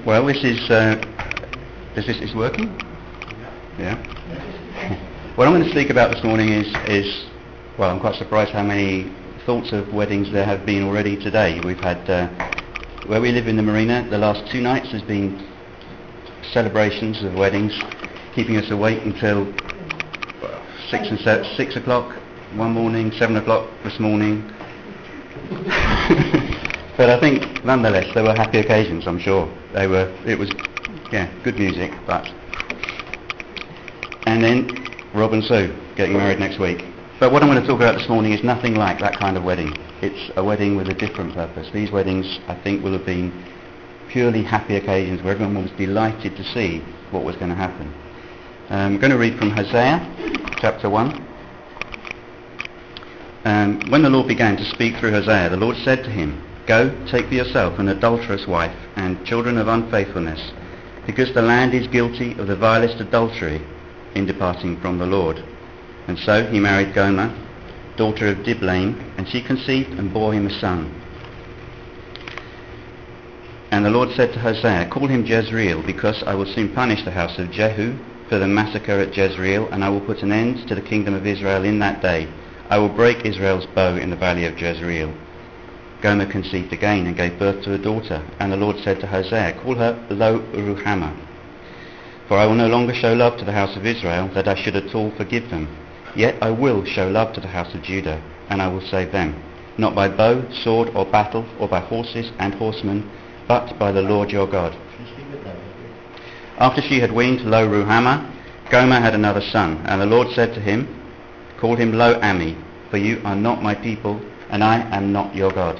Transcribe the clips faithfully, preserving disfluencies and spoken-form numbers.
Well, this is, uh, is this is working? Yeah. What I'm going to speak about this morning is, is, well, I'm quite surprised how many thoughts of weddings there have been already today. We've had, uh, where we live in the marina, the last two nights has been celebrations of weddings, keeping us awake until six and se- six o'clock one morning, seven o'clock this morning. But I think, nonetheless, they were happy occasions. I'm sure they were. It was, yeah, good music. But and then Rob and Sue getting married next week. But what I'm going to talk about this morning is nothing like that kind of wedding. It's a wedding with a different purpose. These weddings, I think, will have been purely happy occasions where everyone was delighted to see what was going to happen. Um, I'm going to read from Hosea, chapter one. Um, when the Lord began to speak through Hosea, the Lord said to him, "Go, take for yourself an adulterous wife and children of unfaithfulness, because the land is guilty of the vilest adultery in departing from the Lord." And so he married Gomer, daughter of Diblaim, and she conceived and bore him a son. And the Lord said to Hosea, "Call him Jezreel, because I will soon punish the house of Jehu for the massacre at Jezreel, and I will put an end to the kingdom of Israel in that day. I will break Israel's bow in the valley of Jezreel." Gomer conceived again and gave birth to a daughter, and the Lord said to Hosea, "Call her Lo-ruhamah, for I will no longer show love to the house of Israel, that I should at all forgive them. Yet I will show love to the house of Judah, and I will save them, not by bow, sword, or battle, or by horses and horsemen, but by the Lord your God." After she had weaned Lo-ruhamah, Gomer had another son, and the Lord said to him, "Call him Lo-ammi, for you are not my people, and I am not your God."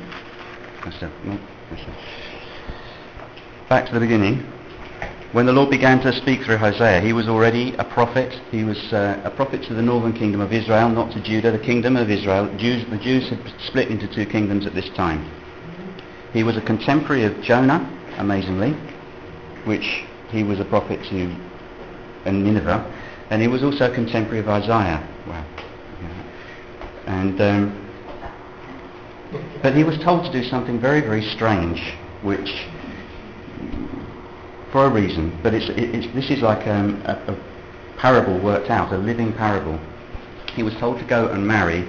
Back to the beginning. When the Lord began to speak through Hosea, he was already a prophet. He was uh, a prophet to the northern kingdom of Israel, not to Judah, the kingdom of Israel. Jews, the Jews had split into two kingdoms at this time. He was a contemporary of Jonah, amazingly, which he was a prophet to Nineveh, and he was also a contemporary of Isaiah. Wow. Yeah. And um, but he was told to do something very, very strange, which, for a reason, but it's, it's, this is like um, a, a parable worked out, a living parable. He was told to go and marry.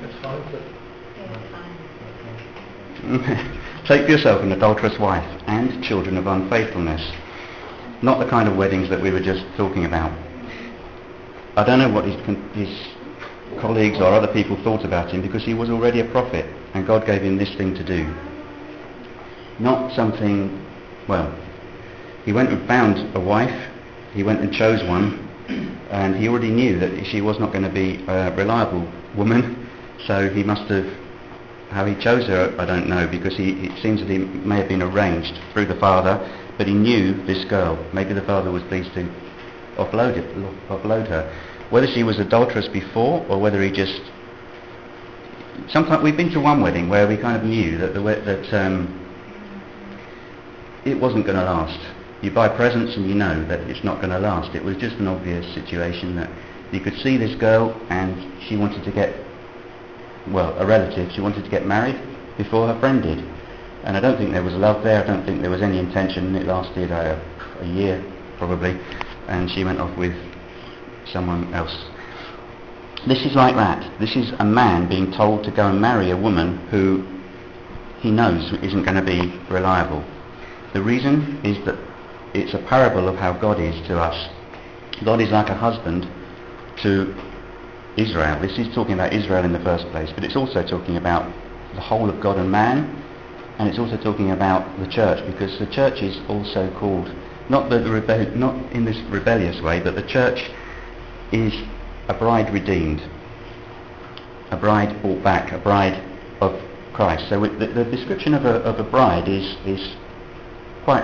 "Take for yourself an adulterous wife and children of unfaithfulness." Not the kind of weddings that we were just talking about. I don't know what his, his colleagues or other people thought about him, because he was already a prophet and God gave him this thing to do. Not something, well, he went and found a wife, he went and chose one, and he already knew that she was not going to be a reliable woman, so he must have, how he chose her, I don't know, because he, it seems that he may have been arranged through the father, but he knew this girl. Maybe the father was pleased to offload it, offload her. Whether she was adulterous before, or whether he just... Sometimes we've been to one wedding where we kind of knew that the that um, it wasn't going to last. You buy presents and you know that it's not going to last. It was just an obvious situation that you could see this girl and she wanted to get, well, a relative, she wanted to get married before her friend did. And I don't think there was love there, I don't think there was any intention. It lasted uh, a year, probably, and she went off with someone else. This is like that. This is a man being told to go and marry a woman who he knows isn't going to be reliable. The reason is that it's a parable of how God is to us. God is like a husband to Israel. This is talking about Israel in the first place, but it's also talking about the whole of God and man, and it's also talking about the church, because the church is also called, not, the rebe- not in this rebellious way, but the church is a bride redeemed, a bride bought back, a bride of Christ. So the, the description of a, of a bride is, is quite,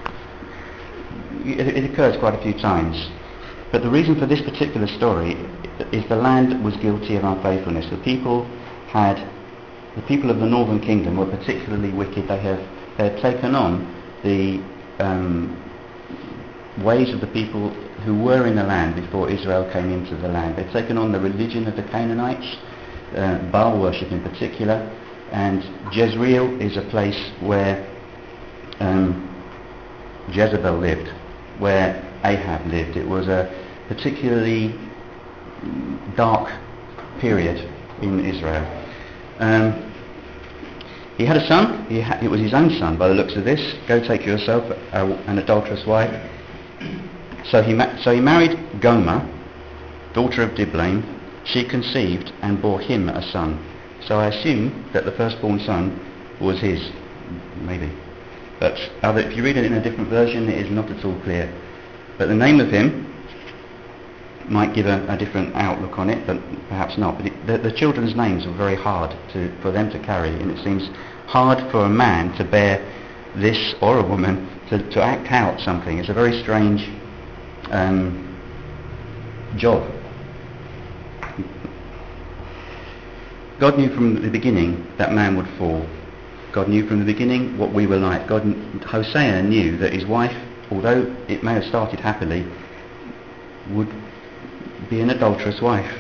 it, it occurs quite a few times. But the reason for this particular story is the land was guilty of unfaithfulness. The people had, the people of the northern kingdom were particularly wicked. They have they had taken on the um, ways of the people who were in the land before Israel came into the land. They'd taken on the religion of the Canaanites, uh, Baal worship in particular, and Jezreel is a place where um, Jezebel lived, where Ahab lived. It was a particularly dark period in Israel. Um, he had a son. He ha- it was his own son, by the looks of this. Go take yourself a, an adulterous wife. So he ma- so he married Gomer, daughter of Diblaim. She conceived and bore him a son. So I assume that the firstborn son was his, maybe. But other, if you read it in a different version, it is not at all clear. But the name of him might give a, a different outlook on it, but perhaps not. But it, the, the children's names were very hard to, for them to carry, and it seems hard for a man to bear this, or a woman, to, to act out something. It's a very strange um, job. God knew from the beginning that man would fall. God knew from the beginning what we were like. God, Hosea knew that his wife, although it may have started happily, would be an adulterous wife.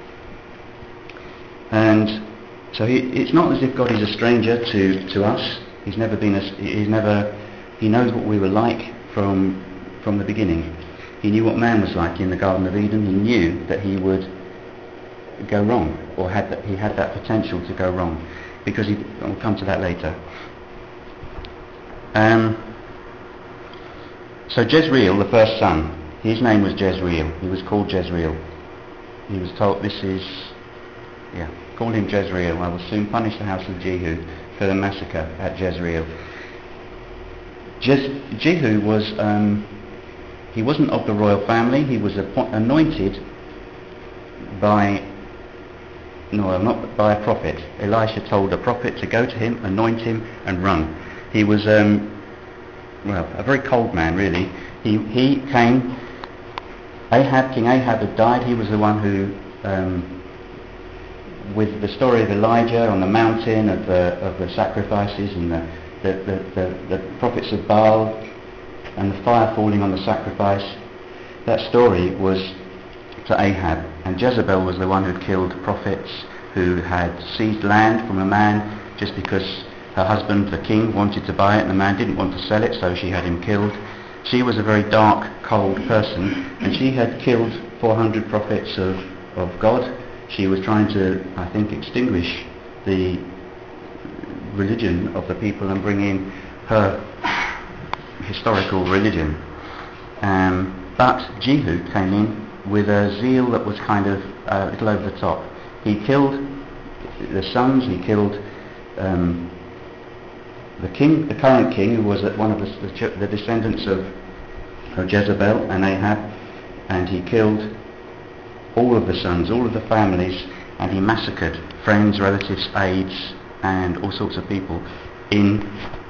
And so he, it's not as if God is a stranger to, to us. He's never been a, he's never he knows what we were like from from the beginning. He knew what man was like in the Garden of Eden. He knew that he would go wrong, or had that, he had that potential to go wrong, because he, I'll come to that later. Um, so Jezreel, the first son, his name was Jezreel. He was called Jezreel. He was told, this is, yeah, call him Jezreel. I will soon punish the house of Jehu for the massacre at Jezreel. Jez, Jehu was, um, he wasn't of the royal family. He was appo- anointed by, no, not by a prophet. Elisha told a prophet to go to him, anoint him, and run. He was, um, well, a very cold man, really. He he came. Ahab, King Ahab had died. He was the one who, um, with the story of Elijah on the mountain of the of the sacrifices and the the, the, the the prophets of Baal and the fire falling on the sacrifice. That story was to Ahab, and Jezebel was the one who killed prophets, who had seized land from a man just because her husband, the king, wanted to buy it, and the man didn't want to sell it, so she had him killed. She was a very dark, cold person, and she had killed four hundred prophets of, of God. She was trying to, I think, extinguish the religion of the people and bring in her historical religion. Um, but Jehu came in with a zeal that was kind of a little over the top. He killed the sons, he killed um, the king, the current king, who was one of the, the, the descendants of, of Jezebel and Ahab, and he killed all of the sons, all of the families, and he massacred friends, relatives, aides, and all sorts of people in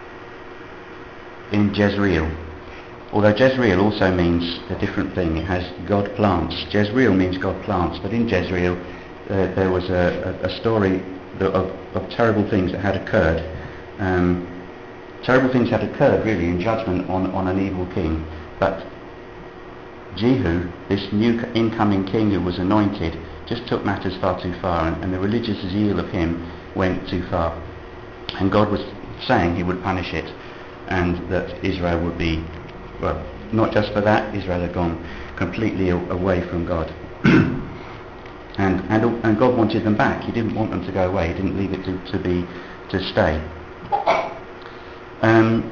in Jezreel. Although Jezreel also means a different thing. It has God plants. Jezreel means God plants, but in Jezreel uh, there was a, a, a story of, of terrible things that had occurred. Um, terrible things had occurred, really, in judgment on, on an evil king. But Jehu, this new incoming king who was anointed, just took matters far too far, and, and the religious zeal of him went too far. And God was saying he would punish it, and that Israel would be, well, not just for that, Israel had gone completely away from God. and, and and God wanted them back. He didn't want them to go away. He didn't leave it to, to be to stay. Um,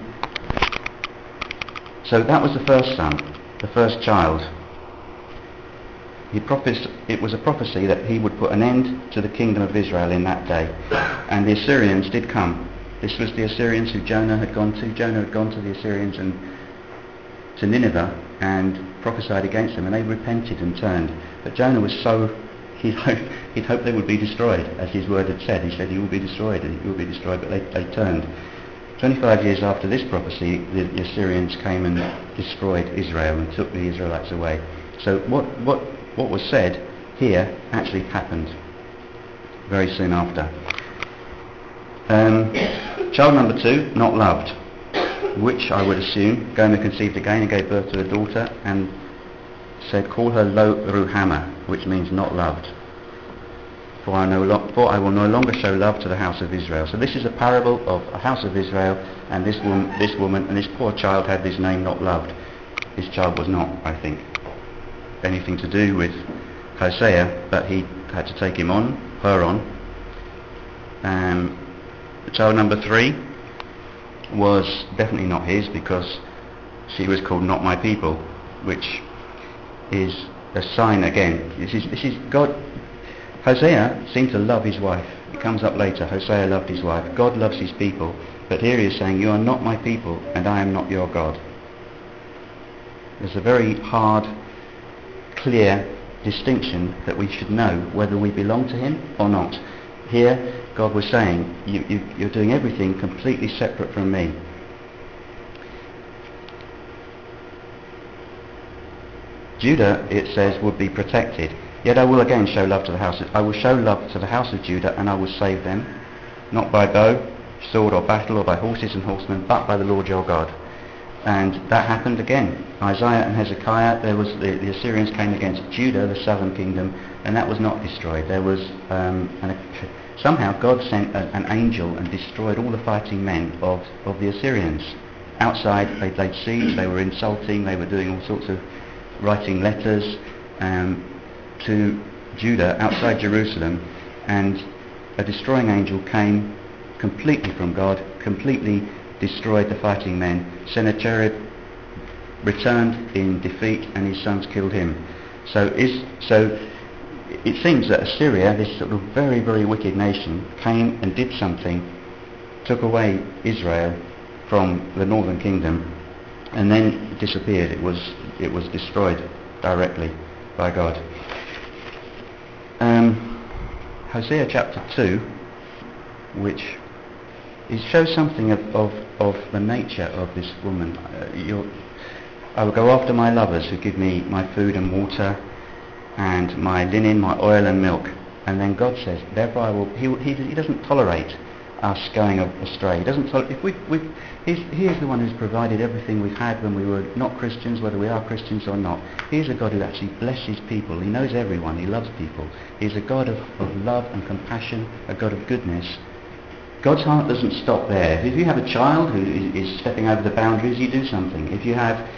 so that was the first son, the first child. He prophes- it was a prophecy that he would put an end to the kingdom of Israel in that day. And the Assyrians did come. This was the Assyrians who Jonah had gone to. Jonah had gone to the Assyrians and to Nineveh and prophesied against them, and they repented and turned. But Jonah was so, he'd hoped, he'd hoped they would be destroyed, as his word had said. He said, you will be destroyed, and you will be destroyed, but they, they turned. twenty-five years after this prophecy, the, the Assyrians came and destroyed Israel and took the Israelites away. So what, what, what was said here actually happened very soon after. Um, child number two, not loved, which I would assume Gomer conceived again and gave birth to a daughter and said, call her Lo Ruhamah, which means not loved. for I, no lo- for I will no longer show love to the house of Israel. So this is a parable of a house of Israel, and this, wom- this woman and this poor child had this name not loved. This child was not, I think, anything to do with Hosea, but he had to take him on, her on. Um, child number three was definitely not his, because she was called Not My People, which is a sign again. This is, this is God. Hosea seemed to love his wife. It comes up later. Hosea loved his wife. God loves his people. But here he is saying, you are not my people, and I am not your God. There's a very hard, clear distinction that we should know whether we belong to him or not. Here, God was saying, you, you, you're doing everything completely separate from me. Judah, it says, would be protected. Yet I will again show love to the house. Of, I will show love to the house of Judah, and I will save them, not by bow, sword or battle, or by horses and horsemen, but by the Lord your God. And that happened again. Isaiah and Hezekiah, there was the, the Assyrians came against Judah, the southern kingdom, and that was not destroyed. There was um, an, somehow God sent a, an angel and destroyed all the fighting men of, of the Assyrians. Outside, they laid siege, they were insulting, they were doing all sorts of writing letters um, to Judah outside Jerusalem, and a destroying angel came completely from God, completely destroyed the fighting men. Sennacherib returned in defeat, and his sons killed him. So, is, so it seems that Assyria, this sort of very, very wicked nation, came and did something, took away Israel from the northern kingdom, and then disappeared. It was, it was destroyed directly by God. Um, Hosea chapter two, which it shows something of, of, of the nature of this woman. Uh, I will go after my lovers who give me my food and water, and my linen, my oil and milk. And then God says, therefore I will. He, he, he doesn't tolerate us going astray. He doesn't. Tol- if we, we, he's, he is the one who's provided everything we've had when we were not Christians, whether we are Christians or not. He's a God who actually blesses people. He knows everyone. He loves people. He's a God of, of love and compassion, a God of goodness. God's heart doesn't stop there. If you have a child who is stepping over the boundaries, you do something. If you have,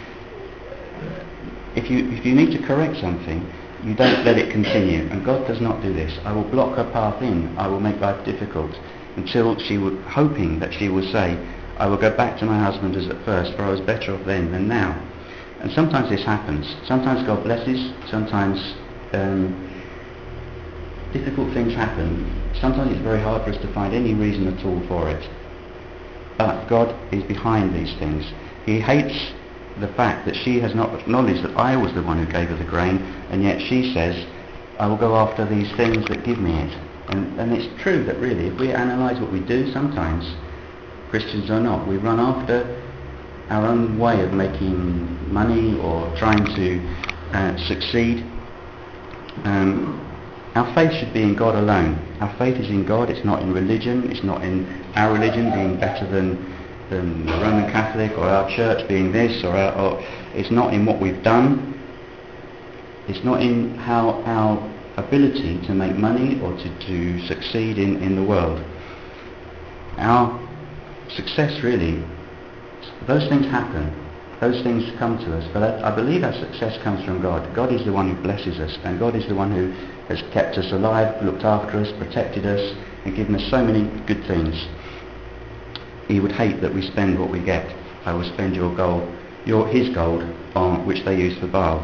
if you if you need to correct something, you don't let it continue. And God does not do this. I will block her path in. I will make life difficult, until she would, hoping that she will say, I will go back to my husband as at first, for I was better off then than now. And sometimes this happens. Sometimes God blesses, sometimes um, difficult things happen. Sometimes it's very hard for us to find any reason at all for it. But God is behind these things. He hates the fact that she has not acknowledged that I was the one who gave her the grain, and yet she says, I will go after these things that give me it. And, and it's true that really, if we analyse what we do, sometimes, Christians or not, we run after our own way of making money or trying to uh, succeed. Um, our faith should be in God alone. Our faith is in God. It's not in religion. It's not in our religion being better than, than the Roman Catholic, or our church being this, or, our, or it's not in what we've done. It's not in how our ability to make money or to, to succeed in, in the world. Our success really, those things happen, those things come to us, but I, I believe our success comes from God. God is the one who blesses us, and God is the one who has kept us alive, looked after us, protected us, and given us so many good things. He would hate that we spend what we get. I will spend your gold, your his gold, on which they use for Baal.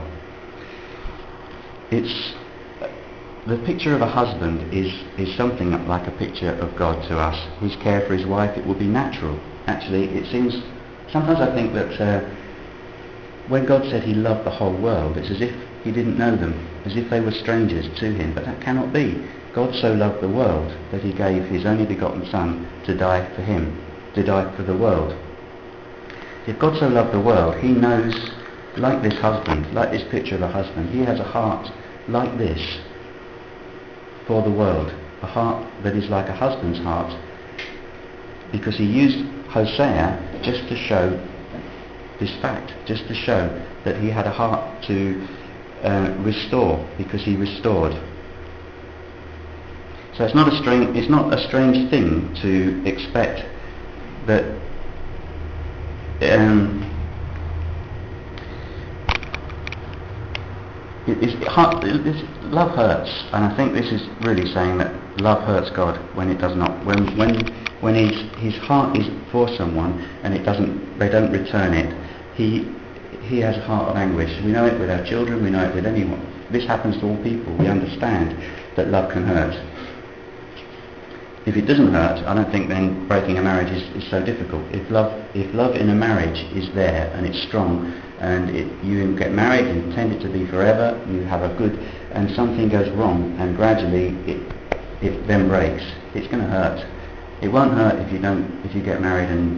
It's the picture of a husband is, is something like a picture of God to us. His care for his wife, it will be natural. Actually, it seems, sometimes I think that uh, when God said he loved the whole world, it's as if he didn't know them, as if they were strangers to him. But that cannot be. God so loved the world that he gave his only begotten Son to die for him, to die for the world. If God so loved the world, he knows, like this husband, like this picture of a husband, he has a heart like this for the world, a heart that is like a husband's heart, because he used Hosea just to show this fact, just to show that he had a heart to uh, restore, because he restored. So it's not a strange, it's not a strange thing to expect that um, it, it's, it, it's, love hurts, and I think this is really saying that love hurts God when it does not. When when when his his heart is for someone and it doesn't, they don't return it. He he has a heart of anguish. We know it with our children. We know it with anyone. This happens to all people. We understand that love can hurt. If it doesn't hurt, I don't think then breaking a marriage is, is so difficult. If love, if love in a marriage is there and it's strong, and it, you get married, you intend it to be forever, you have a good, and something goes wrong, and gradually it it then breaks. It's going to hurt. It won't hurt if you don't, if you get married and.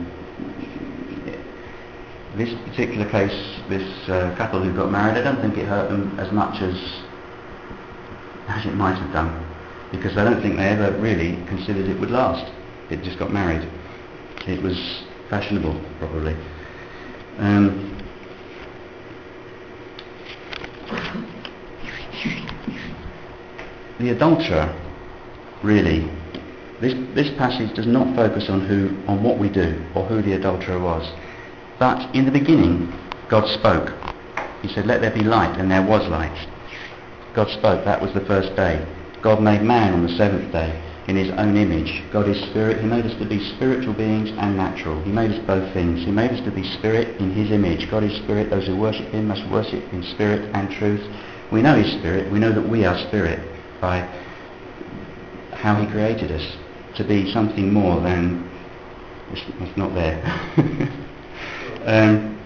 This particular case, this uh, couple who got married, I don't think it hurt them as much as as it might have done, because I don't think they ever really considered it would last. It just got married. It was fashionable, probably. Um, the adulterer, really, this this passage does not focus on who, on what we do or who the adulterer was. But in the beginning, God spoke. He said, "Let there be light," and there was light. God spoke. That was the first day. God made man on the seventh day in his own image. God is spirit. He made us to be spiritual beings and natural. He made us both things. He made us to be spirit in his image. God is spirit. Those who worship him must worship in spirit and truth. We know his spirit. We know that we are spirit by how he created us to be something more than... It's, it's not there. Um,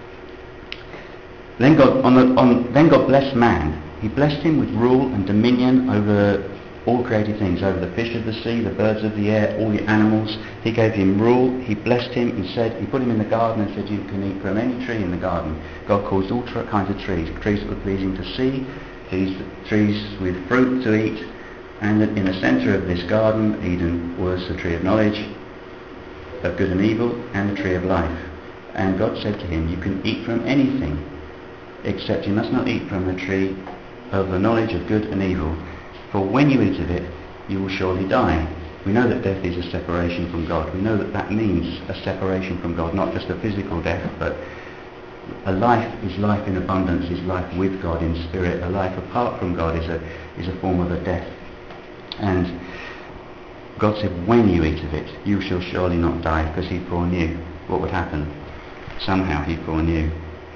then God, on the, on, then God blessed man. He blessed him with rule and dominion over all created things, over the fish of the sea, the birds of the air, all the animals. He gave him rule. He blessed him and said, he put him in the garden and said, "You can eat from any tree in the garden." God caused all tr- kinds of trees, trees that were pleasing to see, trees, trees with fruit to eat. And in the centre of this garden, Eden, was the tree of knowledge of good and evil and the tree of life. And God said to him, "You can eat from anything, except you must not eat from the tree of the knowledge of good and evil. For when you eat of it, you will surely die." We know that death is a separation from God. We know that that means a separation from God, not just a physical death, but a life is life in abundance, is life with God in spirit. A life apart from God is a is a form of a death. And God said, "When you eat of it, you shall surely not die," because he foreknew what would happen. Somehow he foreknew.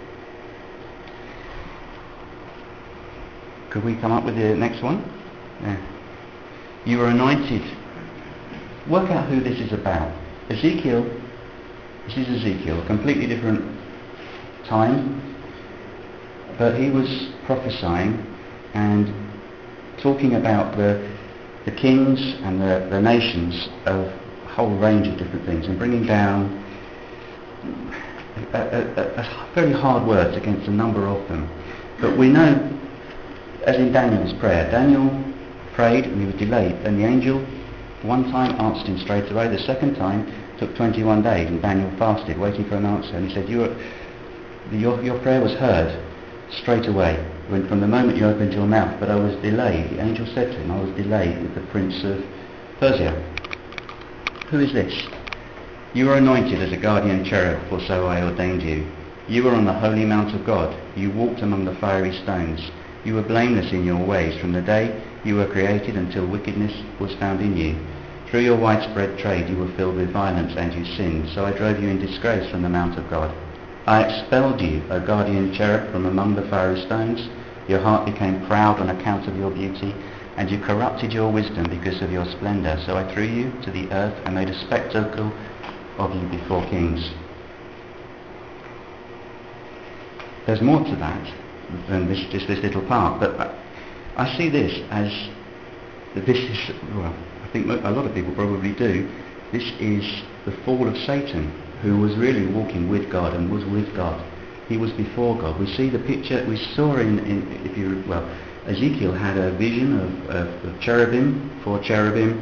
Could we come up with the next one? Yeah. You were anointed. Work out who this is about. Ezekiel, this is Ezekiel, a completely different time, but he was prophesying and talking about the the kings and the, the nations of a whole range of different things, and bringing down a, a, a very hard words against a number of them. But we know, as in Daniel's prayer, Daniel prayed and he was delayed, and the angel one time answered him straight away. The second time took twenty-one days, and Daniel fasted, waiting for an answer. And he said, you were, your, your prayer was heard straight away, when from the moment you opened your mouth, but I was delayed. The angel said to him, "I was delayed with the prince of Persia." Who is this? "You were anointed as a guardian cherub, for so I ordained you. You were on the holy mount of God. You walked among the fiery stones. You were blameless in your ways from the day you were created until wickedness was found in you. Through your widespread trade you were filled with violence, and you sinned. So I drove you in disgrace from the mount of God. I expelled you, O guardian cherub, from among the fiery stones. Your heart became proud on account of your beauty, and you corrupted your wisdom because of your splendour. So I threw you to the earth and made a spectacle of you before kings." There's more to that than this, just this little part, but I, I see this as, this is, well, I think a lot of people probably do, this is the fall of Satan, who was really walking with God and was with God. He was before God. We see the picture, we saw in, in if you, well, Ezekiel had a vision of, of, of cherubim, four cherubim,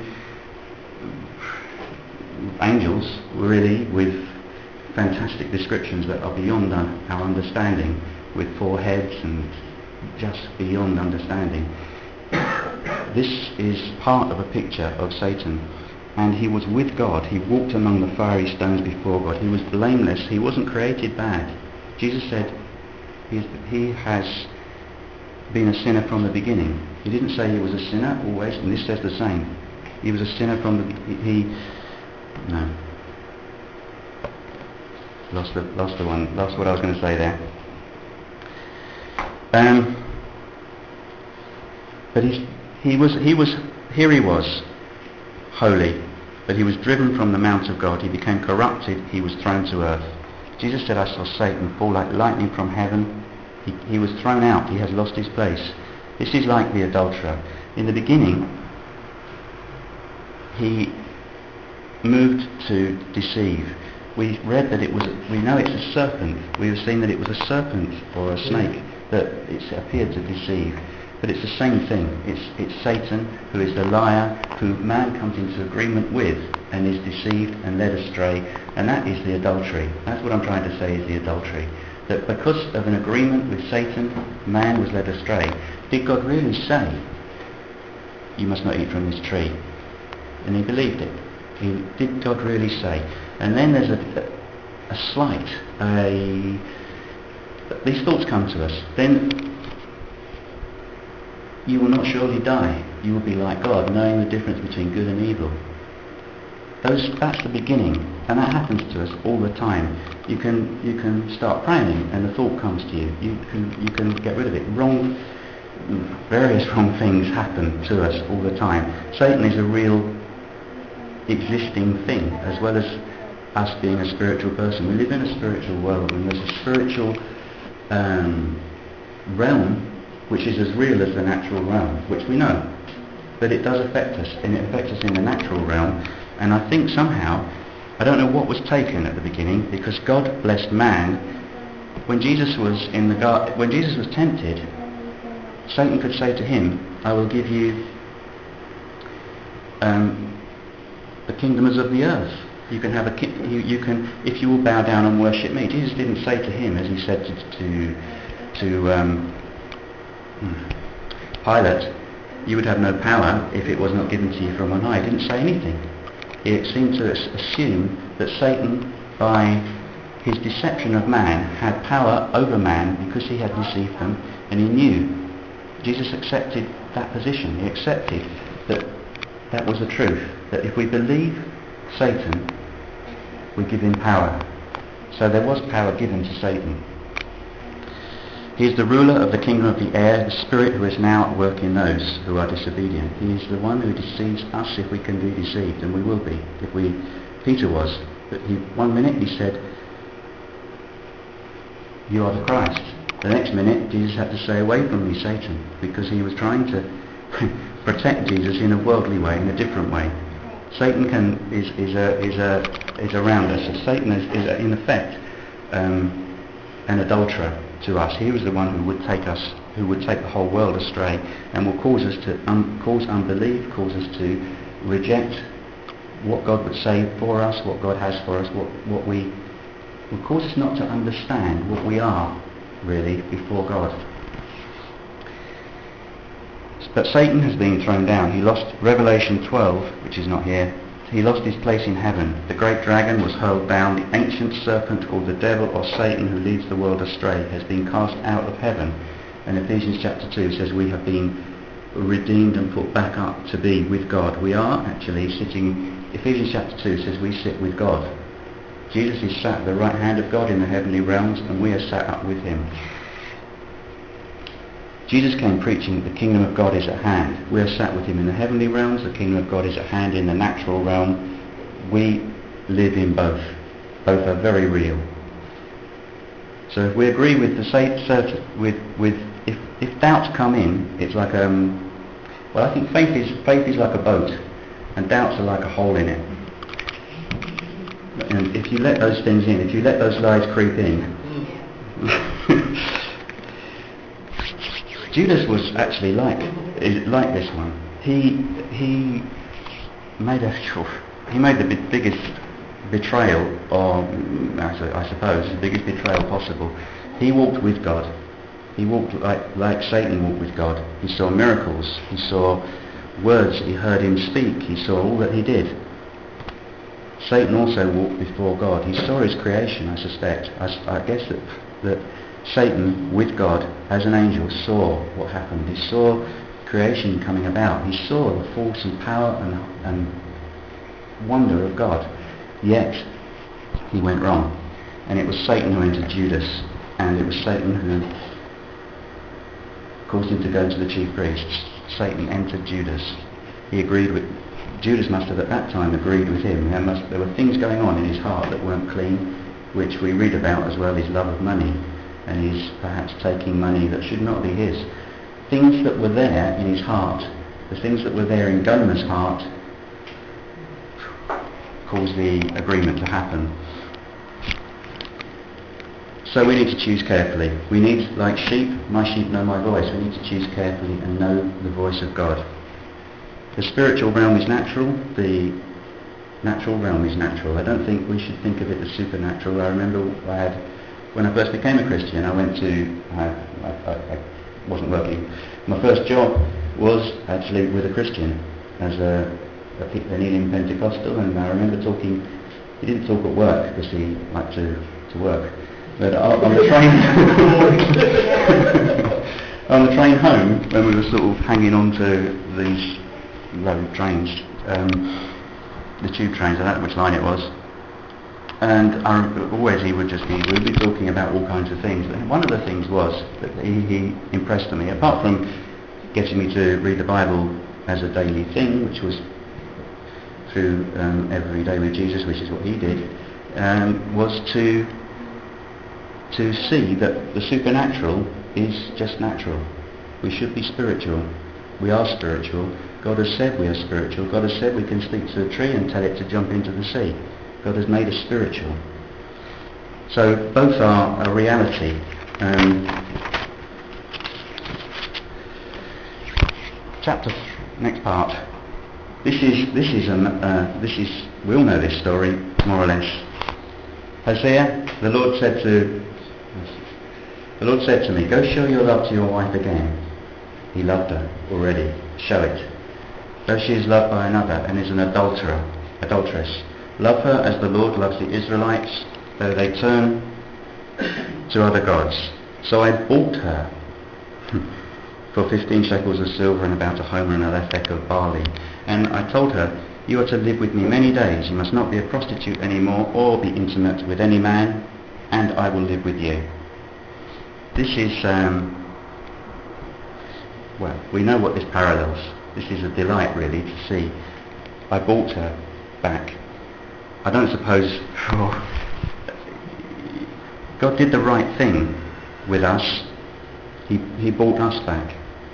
angels, really, with fantastic descriptions that are beyond our, our understanding, with four heads and just beyond understanding. this is part of a picture of Satan. And he was with God. He walked among the fiery stones before God. He was blameless. He wasn't created bad. Jesus said he, he has been a sinner from the beginning. He didn't say he was a sinner always, and this says the same. He was a sinner from the... He... he no. Lost the, lost the one. Lost what I was going to say there. Um, but he's, he was... He was... Here he was, holy, but he was driven from the mount of God. He became corrupted. He was thrown to earth. Jesus said, I saw Satan fall like lightning from heaven. He, he was thrown out. He has lost his place. This is like the adulterer. In the beginning, he moved to deceive. We read that it was, we know it's a serpent. We have seen that it was a serpent or a snake that it appeared to deceive. But it's the same thing. It's, it's Satan, who is the liar, who man comes into agreement with and is deceived and led astray. And that is the adultery. That's what I'm trying to say is the adultery. That because of an agreement with Satan, man was led astray. Did God really say, you must not eat from this tree? And he believed it. He, did God really say? And then there's a, a slight, a... These thoughts come to us. Then... You will not surely die. You will be like God, knowing the difference between good and evil. Those, that's the beginning, and that happens to us all the time. You can you can start praying, and the thought comes to you. You can you can get rid of it. Wrong, various wrong things happen to us all the time. Satan is a real existing thing, as well as us being a spiritual person. We live in a spiritual world, and there's a spiritual um, realm which is as real as the natural realm, which we know. But it does affect us, and it affects us in the natural realm. And I think somehow, I don't know what was taken at the beginning, because God blessed man. When Jesus was in the garden, when Jesus was tempted, Satan could say to him, I will give you um, the kingdoms of the earth. You can have a ki- you, you can if you will bow down and worship me. Jesus didn't say to him, as he said to to, to um, Pilate, you would have no power if it was not given to you from on high. He didn't say anything. He seemed to assume that Satan, by his deception of man, had power over man because he had deceived them, and he knew. Jesus accepted that position. He accepted that that was the truth, that if we believe Satan, we give him power. So there was power given to Satan. He is the ruler of the kingdom of the air, the spirit who is now at work in those who are disobedient. He is the one who deceives us if we can be deceived, and we will be. If we, Peter was. But he, one minute he said, you are the Christ. The next minute Jesus had to say, away from me, Satan, because he was trying to protect Jesus in a worldly way, in a different way. Satan can is is a, is a, is around us. So Satan is, is a, in effect um, an adulterer to us. He was the one who would take us, who would take the whole world astray, and will cause us to um, cause unbelief, cause us to reject what God would say for us, what God has for us, what what we will cause us not to understand what we are really before God. But Satan has been thrown down. He lost, Revelation twelve, which is not here, he lost his place in heaven. The great dragon was hurled down. The ancient serpent, called the devil or Satan, who leads the world astray, has been cast out of heaven. And Ephesians chapter two says we have been redeemed and put back up to be with God. We are actually sitting, Ephesians chapter two says we sit with God. Jesus is sat at the right hand of God in the heavenly realms, and we are sat up with him. Jesus came preaching the kingdom of God is at hand. We are sat with him in the heavenly realms. The kingdom of God is at hand in the natural realm. We live in both. Both are very real. So if we agree with the certain, with with if, if doubts come in, it's like um well I think faith is faith is like a boat, and doubts are like a hole in it. And if you let those things in, if you let those lies creep in. Judas was actually like like this one. He he made a he made the biggest betrayal, or I suppose the biggest betrayal possible. He walked with God. He walked like like Satan walked with God. He saw miracles. He saw words he heard him speak. He saw all that he did. Satan also walked before God. He saw his creation, I suspect. I, I guess that, that Satan, with God, as an angel, saw what happened. He saw creation coming about. He saw the force and power and, and wonder of God. Yet, he went wrong. And it was Satan who entered Judas. And it was Satan who caused him to go to the chief priests. Satan entered Judas. He agreed with... Judas must have at that time agreed with him. There, must, there were things going on in his heart that weren't clean, which we read about as well, his love of money, and his perhaps taking money that should not be his. Things that were there in his heart, the things that were there in Gomer's heart, caused the agreement to happen. So we need to choose carefully. We need, like sheep, my sheep know my voice. We need to choose carefully and know the voice of God. The spiritual realm is natural, the natural realm is natural. I don't think we should think of it as supernatural. I remember I had, when I first became a Christian, I went to, I, I, I wasn't working. My first job was actually with a Christian as a, a, an Elim Pentecostal, and I remember talking, he didn't talk at work because he liked to, to work, but on on the train, on the train home, when we were sort of hanging on to these road trains, um, the tube trains, I don't know which line it was, and I, always he would just be, we would be talking about all kinds of things, and one of the things was that he, he impressed on me, apart from getting me to read the Bible as a daily thing, which was through um, Every Day with Jesus, which is what he did, um, was to to see that the supernatural is just natural. We should be spiritual. We are spiritual. God has said we are spiritual. God has said we can speak to a tree and tell it to jump into the sea. God has made us spiritual. So both are a reality. Um, chapter, next part. This is this is a uh, this is we all know this story more or less. Hosea, the Lord said to the Lord said to me, "Go show your love to your wife again." He loved her already. Show it. Though she is loved by another and is an adulterer, adulteress, love her as the Lord loves the Israelites, though they turn to other gods. So I bought her for fifteen shekels of silver and about a homer and a lethek of barley. And I told her, "You are to live with me many days. You must not be a prostitute anymore or be intimate with any man, and I will live with you." This is, um, well, we know what this parallels. This is a delight, really, to see. I bought her back. I don't suppose... Oh, God did the right thing with us. He, he bought us back.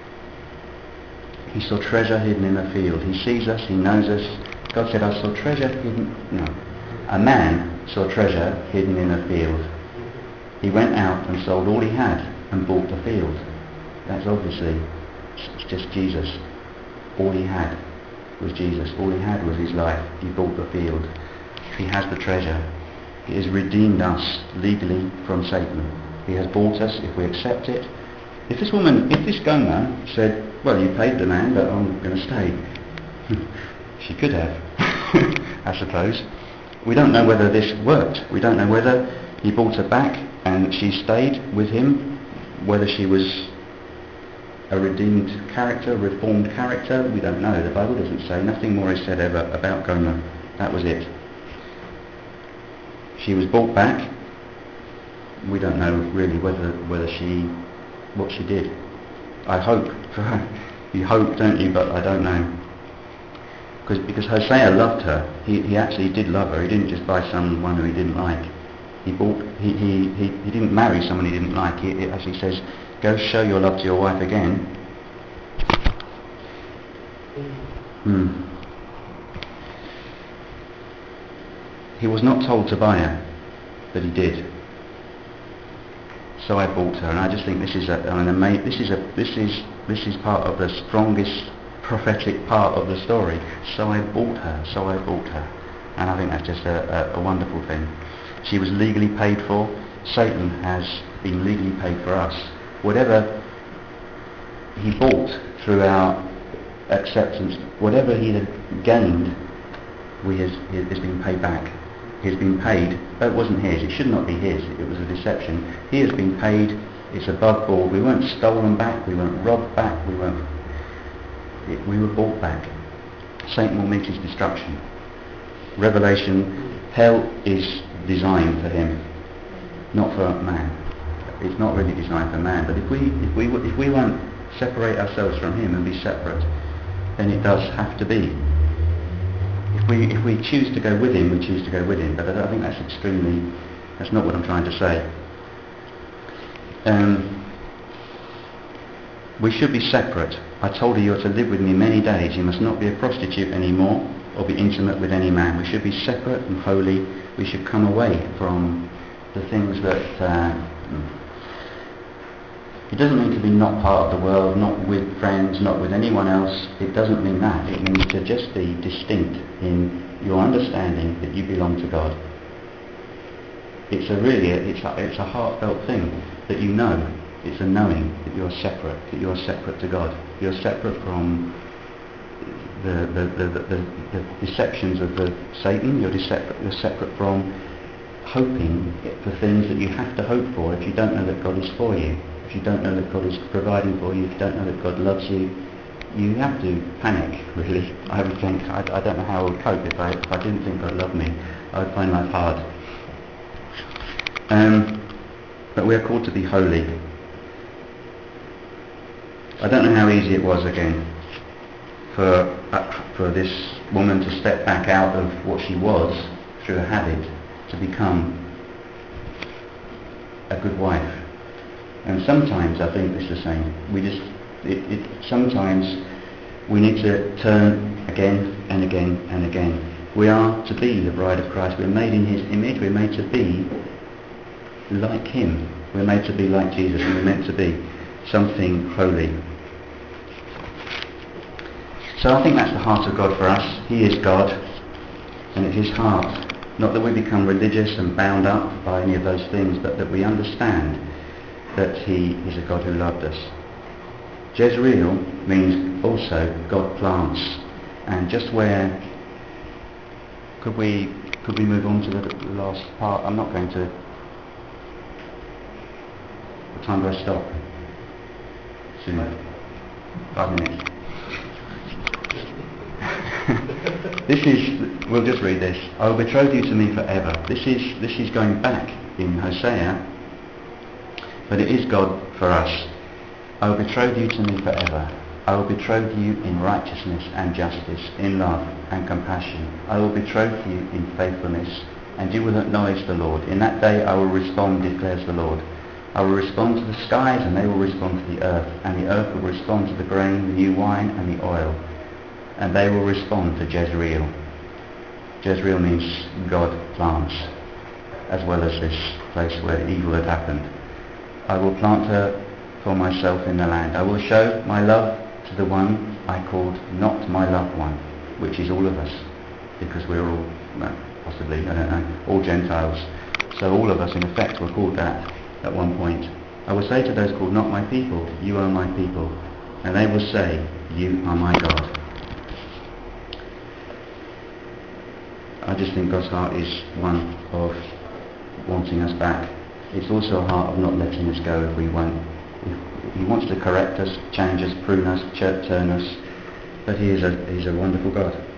He saw treasure hidden in a field. He sees us, he knows us. God said, "I saw treasure hidden..." No. A man saw treasure hidden in a field. He went out and sold all he had and bought the field. That's obviously, it's just Jesus. All he had was Jesus. All he had was his life. He bought the field. He has the treasure. He has redeemed us legally from Satan. He has bought us if we accept it. If this woman, if this Gomer said, "Well, you paid the man, but I'm going to stay," she could have, I suppose. We don't know whether this worked. We don't know whether he bought her back and she stayed with him, whether she was a redeemed character, a reformed character. We don't know. The Bible doesn't say. Nothing more is said ever about Gomer. That was it. She was brought back. We don't know really whether whether she, what she did. I hope for her. You hope, don't you? But I don't know. Because because Hosea loved her. He he actually did love her. He didn't just buy someone who he didn't like. He bought. He he he, he didn't marry someone he didn't like. He, it actually says, "Go show your love to your wife again." Hmm. He was not told to buy her, but he did. So I bought her, and I just think this is a, an amazing. This is a. This is this is part of the strongest prophetic part of the story. So I bought her. So I bought her, and I think that's just a, a, a wonderful thing. She was legally paid for. Satan has been legally paid for us. Whatever he bought through our acceptance. Whatever he had gained, we has, has been paid back. He has been paid. That wasn't his. It should not be his. It was a deception. He has been paid. It's above board. We weren't stolen back. We weren't robbed back. We weren't. It, we were bought back. Satan will meet his destruction. Revelation, hell is designed for him, not for man. It's not really designed for man. But if we if we if we won't separate ourselves from him and be separate, then it does have to be. If we if we choose to go with him, we choose to go with him. But I think that's extremely. That's not what I'm trying to say. Um, we should be separate. I told her, you are to live with me many days. You must not be a prostitute anymore or be intimate with any man. We should be separate and holy. We should come away from the things that... Uh, it doesn't mean to be not part of the world, not with friends, not with anyone else. It doesn't mean that. It means to just be distinct in your understanding that you belong to God. It's a really, it's a, it's a heartfelt thing that you know. It's a knowing that you're separate, that you're separate to God. You're separate from the the, the, the, the, the deceptions of the Satan. You're, separate, you're separate from hoping for things that you have to hope for if you don't know that God is for you. If you don't know that God is providing for you, if you don't know that God loves you, you have to panic, really. I would think, I, I don't know how I would cope if I, if I didn't think God loved me. I would find life hard. Um, but we are called to be holy. I don't know how easy it was again for uh, for this woman to step back out of what she was through a habit to become a good wife. And sometimes I think it's the same. We just it, it, sometimes we need to turn again and again and again. We are to be the bride of Christ. We're made in His image. We're made to be like Him. We're made to be like Jesus. And we're meant to be something holy. So I think that's the heart of God for us. He is God, and it's His heart. Not that we become religious and bound up by any of those things, but that we understand that He is a God who loved us. Jezreel means also God plants. And just where could we could we move on to the last part? I'm not going to. What time do I stop? Soon. Five minutes. This is, we'll just read this. I will betroth you to me forever. This is this is going back in Hosea, but it is God for us. I will betroth you to me forever. I will betroth you in righteousness and justice, in love and compassion. I will betroth you in faithfulness, and you will acknowledge the Lord. In that day I will respond, declares the Lord. I will respond to the skies, and they will respond to the earth, and the earth will respond to the grain, the new wine, and the oil. And they will respond to Jezreel. Jezreel means God plants, as well as this place where evil had happened. I will plant her for myself in the land. I will show my love to the one I called not my loved one, which is all of us, because we're all, well, possibly, I don't know, all Gentiles. So all of us, in effect, were called that at one point. I will say to those called not my people, you are my people. And they will say, you are my God. I just think God's heart is one of wanting us back. It's also a heart of not letting us go if we won't. If He wants to correct us, change us, prune us, turn us, but He is a, He's a wonderful God.